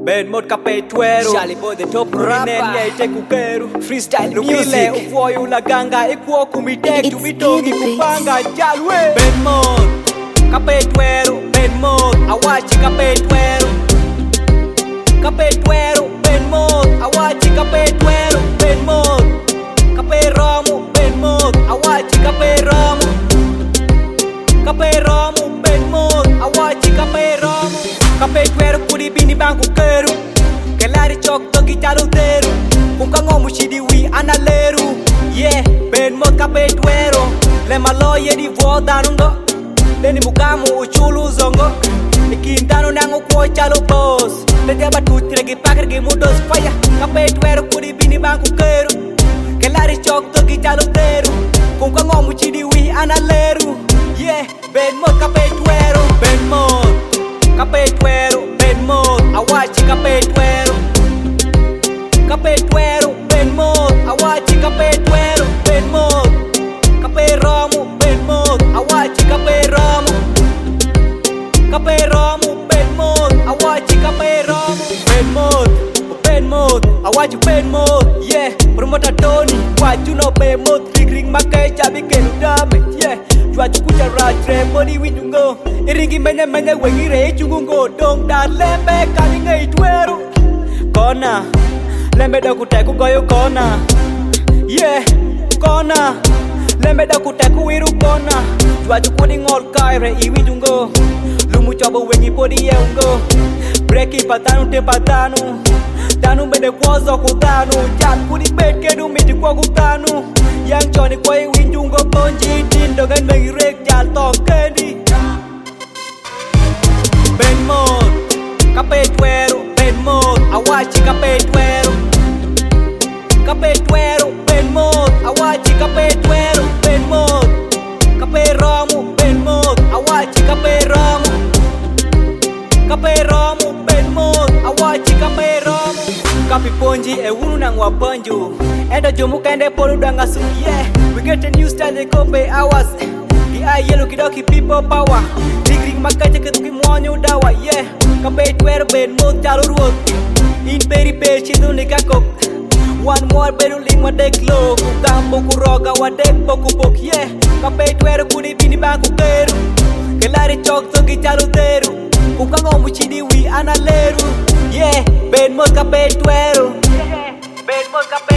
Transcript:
Ben mod capetwero Charlie Boy the top rapper Nene ite kukeru Freestyle Lukile music ufoyu ulaganga Ikuo kumitek It's tumitongi Beauty kupanga jalwe Ben mod capetwero Ben mod awachi capetwero Capetwero Ben mod awachi capetwero Ben mod Caperomo Ben mod awachi caperomo Caperomo Ben mod awachi caperomo Capetwero kuri bini bangu keru Kelari chok togi chalo teru Kunka ngomu shidi wi analeru Yeah, Ben mod capetwero Le malo ye di vodanungo Leni mukamu uchulu zongo Ikintano nango kwa chalo boss Lete batutire gi pakir gi mudos fire Capetwero kuri bini bangu keru Kelari chok togi chalo teru Kunka ngomu shidi wi analeru Yeah, Ben mod capetwero Ben mod Capetwero, Ben mod, awachi capetwero Capetwero, Ben mod, awachi capetwero Ben mod, caperomo, Ben mod, awachi caperomo Caperomo, Ben mod, awachi caperomo Ben mod, awachi Ben mod Yeah, promoter Tony, waju no Ben mod Ring makai chabi kelu damage Yeah, juaju kucha rajre body winjungo Iringi menya wengi re chungungo Dong dan lembe kali ngai twero Kona Lembe da kuteku goyo kona Yeah Kona Lembe da kuteku wiru kona Juaju kuni ngol kaire iwi jungo Lumu chobo wengi podi ye ungo Breki patanu te patanu Tanu bede kwazo kutanu Jat kuni bed kedu miti kwa kutanu Yang choni kwa iwi jungo ponji Tindo gan mengi rek jal to kendi Ben mod, capetwero, Ben mod, awachi capetwero Capetwero, Ben mod, awachi capetwero Ben mod, caperomo, Ben mod, awachi caperomo Caperomo, Ben mod, awachi caperomo Kapi ponji e unu nang wabanju Endo jomu kende polu danga su yeah We get a new style they copy hours Di ay yellow kidoki people power Ring makacha ketuki mwonyo dawa yeah Capetwero Ben mod chalo ruot In peri pechi duni kakok One more beru lingwa dek lo Kukambo kuroga wa dek poku pok yeah Capetwero kuni bini banku keru Kelari chok togi chalo teru Kukango muchidi wi analeru Yeah Ben mod capetwero Ben mod capetwero